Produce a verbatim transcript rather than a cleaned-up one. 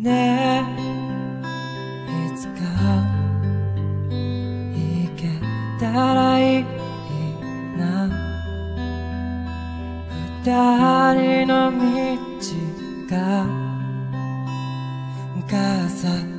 ねえ、いつか行けたらいいな。二人の道が重